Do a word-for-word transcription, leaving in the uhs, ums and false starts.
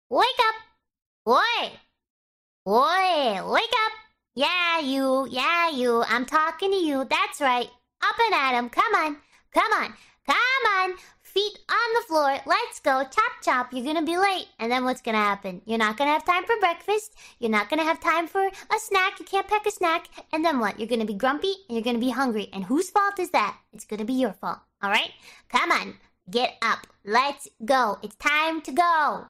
Wake up! Oi! Oi! Wake up! Yeah, you. Yeah, you. I'm talking to you. That's right. Up and at 'em. Come on. Come on. Come on. Feet on the floor. Let's go. Chop, chop. You're gonna be late. And then what's gonna happen? You're not gonna have time for breakfast. You're not gonna have time for a snack. You can't pack a snack. And then what? You're gonna be grumpy and you're gonna be hungry. And whose fault is that? It's gonna be your fault. Alright? Come on. Get up. Let's go. It's time to go.